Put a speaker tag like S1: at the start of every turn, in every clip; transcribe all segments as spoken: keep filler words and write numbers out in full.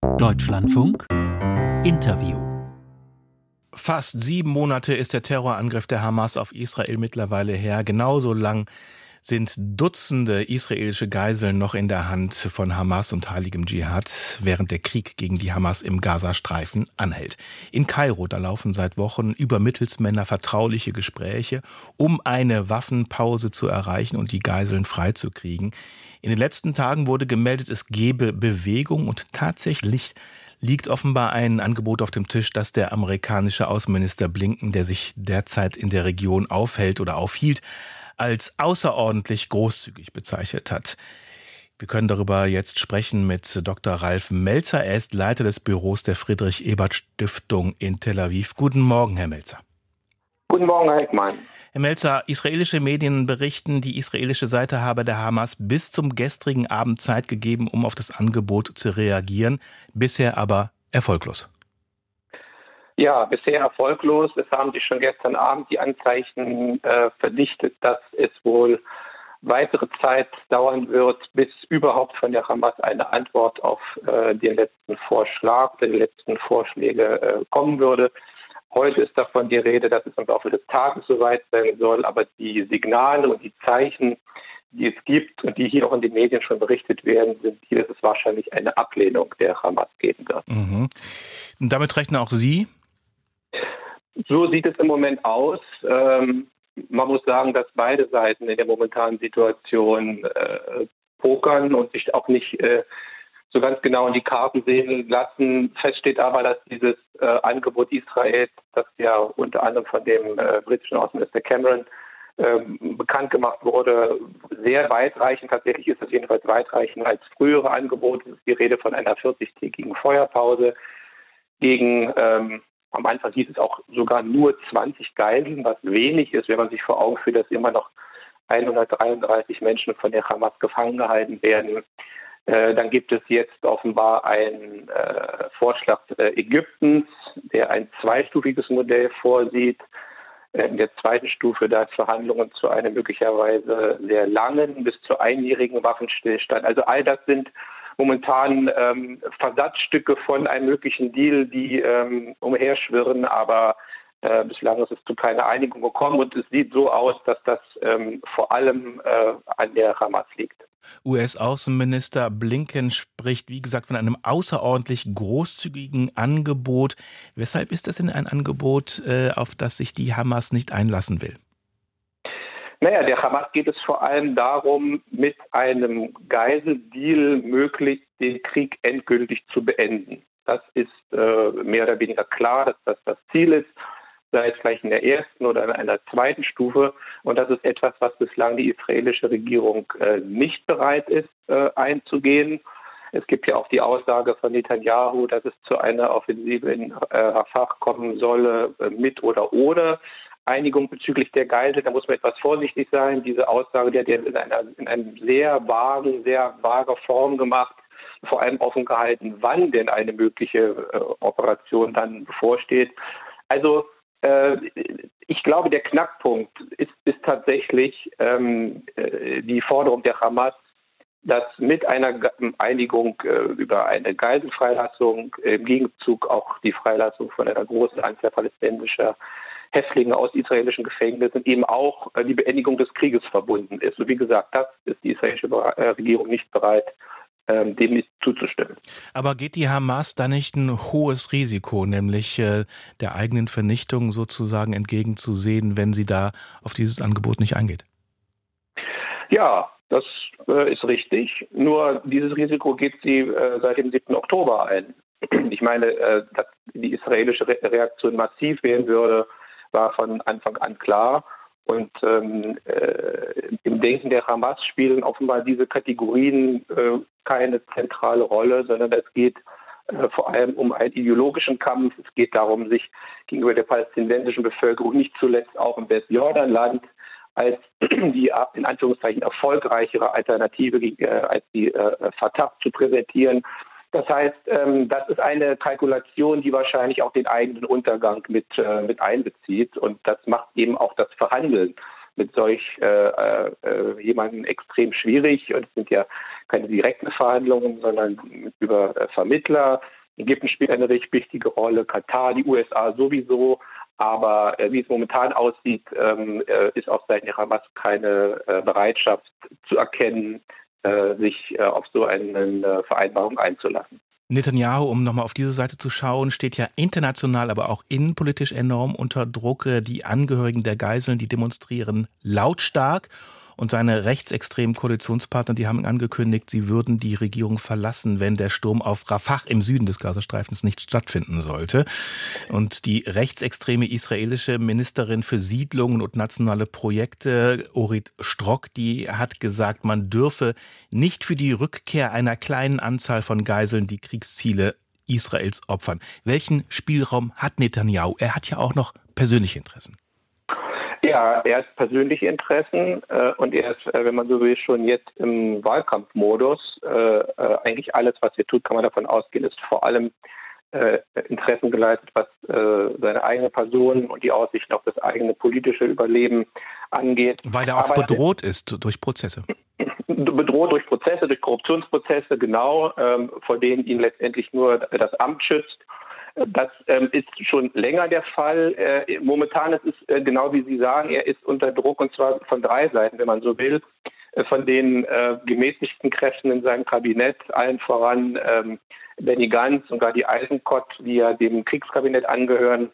S1: Deutschlandfunk Interview.
S2: Fast sieben Monate ist der Terrorangriff der Hamas auf Israel mittlerweile her. Genauso lang sind Dutzende israelische Geiseln noch in der Hand von Hamas und heiligem Dschihad, während der Krieg gegen die Hamas im Gazastreifen anhält. In Kairo, da laufen seit Wochen über Mittelsmänner vertrauliche Gespräche, um eine Waffenpause zu erreichen und die Geiseln freizukriegen. In den letzten Tagen wurde gemeldet, es gebe Bewegung und tatsächlich liegt offenbar ein Angebot auf dem Tisch, das der amerikanische Außenminister Blinken, der sich derzeit in der Region aufhält oder aufhielt, als außerordentlich großzügig bezeichnet hat. Wir können darüber jetzt sprechen mit Doktor Ralf Melzer. Er ist Leiter des Büros der Friedrich-Ebert-Stiftung in Tel Aviv. Guten Morgen, Herr Melzer.
S3: Guten Morgen, Herr Heckmann.
S2: Herr Melzer, israelische Medien berichten, die israelische Seite habe der Hamas bis zum gestrigen Abend Zeit gegeben, um auf das Angebot zu reagieren, bisher aber erfolglos.
S3: Ja, bisher erfolglos. Es haben sich schon gestern Abend die Anzeichen äh, verdichtet, dass es wohl weitere Zeit dauern wird, bis überhaupt von der Hamas eine Antwort auf äh, den letzten Vorschlag, die letzten Vorschläge äh, kommen würde. Heute ist davon die Rede, dass es im Laufe des Tages soweit sein soll, aber die Signale und die Zeichen, die es gibt und die hier auch in den Medien schon berichtet werden, sind die, dass es wahrscheinlich eine Ablehnung der Hamas geben wird.
S2: Mhm. Und damit rechnen auch Sie?
S3: So sieht es im Moment aus. Ähm, man muss sagen, dass beide Seiten in der momentanen Situation äh, pokern und sich auch nicht äh, so ganz genau in die Karten sehen lassen. Fest steht aber, dass dieses äh, Angebot Israels, das ja unter anderem von dem äh, britischen Außenminister Cameron äh, bekannt gemacht wurde, sehr weitreichend, tatsächlich ist es jedenfalls weitreichender als frühere Angebote. Es ist die Rede von einer vierzig-tägigen Feuerpause gegen, ähm, am Anfang hieß es auch sogar nur zwanzig Geiseln, was wenig ist, wenn man sich vor Augen führt, dass immer noch hundertdreiunddreißig Menschen von der Hamas gefangen gehalten werden. Äh, dann gibt es jetzt offenbar einen äh, Vorschlag äh, Ägyptens, der ein zweistufiges Modell vorsieht. Äh, in der zweiten Stufe da Verhandlungen zu einem möglicherweise sehr langen bis zu einjährigen Waffenstillstand. Also all das sind momentan ähm, Versatzstücke von einem möglichen Deal, die ähm, umherschwirren, aber äh, bislang ist es zu keiner Einigung gekommen und es sieht so aus, dass das ähm, vor allem äh, an der Hamas liegt.
S2: U S-Außenminister Blinken spricht, wie gesagt, von einem außerordentlich großzügigen Angebot. Weshalb ist das denn ein Angebot, äh, auf das sich die Hamas nicht einlassen will?
S3: Naja, der Hamas geht es vor allem darum, mit einem Geiseldeal möglichst den Krieg endgültig zu beenden. Das ist äh, mehr oder weniger klar, dass das das Ziel ist, sei es vielleicht in der ersten oder in einer zweiten Stufe. Und das ist etwas, was bislang die israelische Regierung äh, nicht bereit ist, äh, einzugehen. Es gibt ja auch die Aussage von Netanyahu, dass es zu einer Offensive in äh, Rafah kommen solle, äh, mit oder ohne Einigung bezüglich der Geisel. Da muss man etwas vorsichtig sein. Diese Aussage, die hat er in einer in einem sehr vagen, sehr vager Form gemacht, vor allem offen gehalten, wann denn eine mögliche äh, Operation dann bevorsteht. Also äh, ich glaube, der Knackpunkt ist, ist tatsächlich ähm, äh, die Forderung der Hamas, dass mit einer Einigung äh, über eine Geiselfreilassung äh, im Gegenzug auch die Freilassung von einer großen Anzahl palästinensischer Häftlinge aus israelischen Gefängnissen eben auch äh, die Beendigung des Krieges verbunden ist. Und wie gesagt, das ist die israelische äh, Regierung nicht bereit, ähm, dem nicht zuzustimmen.
S2: Aber geht die Hamas da nicht ein hohes Risiko, nämlich äh, der eigenen Vernichtung sozusagen entgegenzusehen, wenn sie da auf dieses Angebot nicht eingeht?
S3: Ja, das äh, ist richtig. Nur dieses Risiko geht sie äh, seit dem siebten Oktober ein. Ich meine, äh, dass die israelische Re- Reaktion massiv werden würde, war von Anfang an klar. Und ähm, äh, im Denken der Hamas spielen offenbar diese Kategorien äh, keine zentrale Rolle, sondern es geht äh, vor allem um einen ideologischen Kampf. Es geht darum, sich gegenüber der palästinensischen Bevölkerung, nicht zuletzt auch im Westjordanland, als die in Anführungszeichen erfolgreichere Alternative äh, als die äh, Fatah zu präsentieren. Das heißt, ähm, das ist eine Kalkulation, die wahrscheinlich auch den eigenen Untergang mit, äh, mit einbezieht. Und das macht eben auch das Verhandeln mit solch äh, äh, jemandem extrem schwierig. Und es sind ja keine direkten Verhandlungen, sondern über äh, Vermittler. Ägypten spielt eine richtig wichtige Rolle, Katar, die U S A sowieso. Aber äh, wie es momentan aussieht, ähm, äh, ist auf Seiten der Hamas keine äh, Bereitschaft zu erkennen, äh, sich äh, auf so eine äh, Vereinbarung einzulassen.
S2: Netanyahu, um nochmal auf diese Seite zu schauen, steht ja international, aber auch innenpolitisch enorm unter Druck. Die Angehörigen der Geiseln, die demonstrieren lautstark. Und seine rechtsextremen Koalitionspartner, die haben angekündigt, sie würden die Regierung verlassen, wenn der Sturm auf Rafah im Süden des Gazastreifens nicht stattfinden sollte. Und die rechtsextreme israelische Ministerin für Siedlungen und nationale Projekte, Orit Strock, die hat gesagt, man dürfe nicht für die Rückkehr einer kleinen Anzahl von Geiseln die Kriegsziele Israels opfern. Welchen Spielraum hat Netanyahu? Er hat ja auch noch persönliche Interessen.
S3: Ja, er hat persönliche Interessen äh, und er ist, äh, wenn man so will, schon jetzt im Wahlkampfmodus. Äh, äh, eigentlich alles, was er tut, kann man davon ausgehen, ist vor allem äh, Interessen geleitet, was äh, seine eigene Person und die Aussichten auf das eigene politische Überleben angeht.
S2: Weil er auch Aber bedroht ist durch Prozesse.
S3: Bedroht durch Prozesse, durch Korruptionsprozesse, genau, ähm, vor denen ihn letztendlich nur das Amt schützt. Das ähm, ist schon länger der Fall. Äh, momentan ist es äh, genau wie Sie sagen, er ist unter Druck und zwar von drei Seiten, wenn man so will. Äh, von den äh, gemäßigten Kräften in seinem Kabinett, allen voran ähm, Benny Gantz und Gadi Eisenkot, die ja dem Kriegskabinett angehören,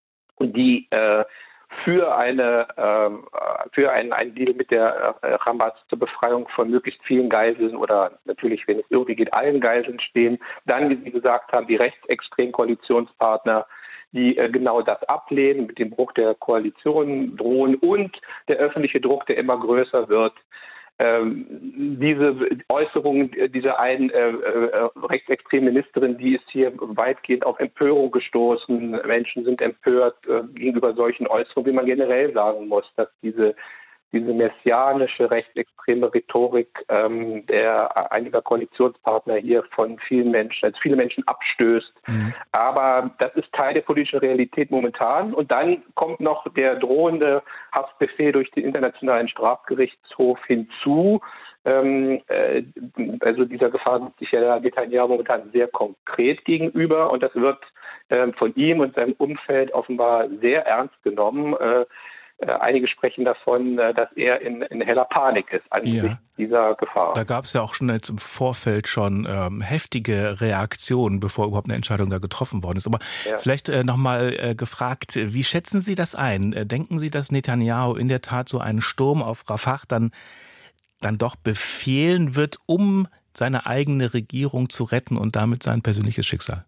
S3: die äh, für eine äh, für einen, einen Deal mit der äh, Hamas zur Befreiung von möglichst vielen Geiseln oder natürlich, wenn es irgendwie geht, allen Geiseln stehen. Dann, wie Sie gesagt haben, die rechtsextremen Koalitionspartner, die äh, genau das ablehnen, mit dem Bruch der Koalition drohen und der öffentliche Druck, der immer größer wird. Ähm, diese Äußerungen dieser einen äh, äh, rechtsextremen Ministerin, die ist hier weitgehend auf Empörung gestoßen. Menschen sind empört äh, gegenüber solchen Äußerungen, wie man generell sagen muss, dass diese diese messianische rechtsextreme Rhetorik ähm, der einiger Koalitionspartner hier von vielen Menschen, also viele Menschen abstößt. Mhm. Aber das ist Teil der politischen Realität momentan. Und dann kommt noch der drohende Haftbefehl durch den Internationalen Strafgerichtshof hinzu. Ähm, äh, also dieser Gefahr sieht sich ja Netanyahu momentan sehr konkret gegenüber. Und das wird äh, von ihm und seinem Umfeld offenbar sehr ernst genommen. Äh, Einige sprechen davon, dass er in, in heller Panik ist angesichts ja. dieser Gefahr.
S2: Da gab es ja auch schon jetzt im Vorfeld schon ähm, heftige Reaktionen, bevor überhaupt eine Entscheidung da getroffen worden ist. Aber ja. vielleicht äh, nochmal äh, gefragt, wie schätzen Sie das ein? Denken Sie, dass Netanyahu in der Tat so einen Sturm auf Rafah dann, dann doch befehlen wird, um seine eigene Regierung zu retten und damit sein persönliches Schicksal?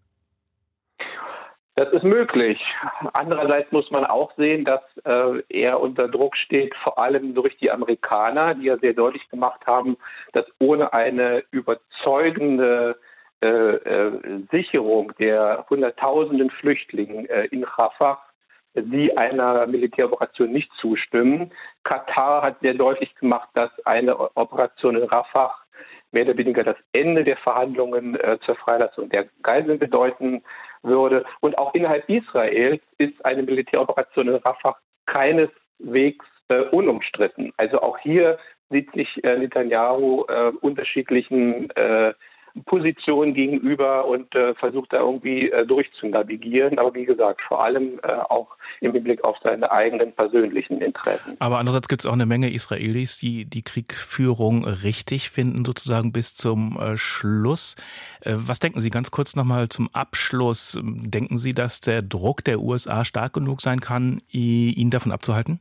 S3: Das ist möglich. Andererseits muss man auch sehen, dass äh, er unter Druck steht, vor allem durch die Amerikaner, die ja sehr deutlich gemacht haben, dass ohne eine überzeugende äh, äh, Sicherung der Hunderttausenden Flüchtlinge äh, in Rafah sie einer Militäroperation nicht zustimmen. Katar hat sehr deutlich gemacht, dass eine Operation in Rafah mehr oder weniger das Ende der Verhandlungen äh, zur Freilassung der Geiseln bedeuten würde. Und auch innerhalb Israels ist eine Militäroperation in Rafah keineswegs äh, unumstritten. Also auch hier sieht sich äh, Netanyahu äh, unterschiedlichen äh, Positionen gegenüber und äh, versucht da irgendwie äh, durchzunavigieren. Aber wie gesagt, vor allem äh, auch im Hinblick auf seine eigenen persönlichen Interessen.
S2: Aber andererseits gibt es auch eine Menge Israelis, die die Kriegführung richtig finden, sozusagen bis zum äh, Schluss. Äh, was denken Sie ganz kurz nochmal zum Abschluss? Denken Sie, dass der Druck der U S A stark genug sein kann, ihn davon abzuhalten?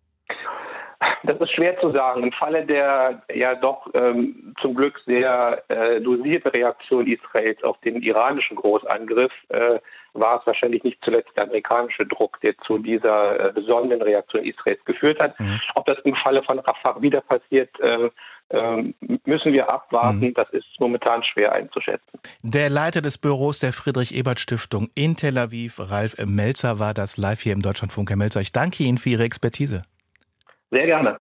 S3: Das ist schwer zu sagen. Im Falle der ja doch ähm, zum Glück sehr äh, dosierten Reaktion Israels auf den iranischen Großangriff äh, war es wahrscheinlich nicht zuletzt der amerikanische Druck, der zu dieser äh, besonderen Reaktion Israels geführt hat. Mhm. Ob das im Falle von Rafah wieder passiert, äh, äh, müssen wir abwarten. Mhm. Das ist momentan schwer einzuschätzen.
S2: Der Leiter des Büros der Friedrich-Ebert-Stiftung in Tel Aviv, Ralf Melzer, war das live hier im Deutschlandfunk. Herr Melzer, ich danke Ihnen für Ihre Expertise.
S3: Sehr gerne.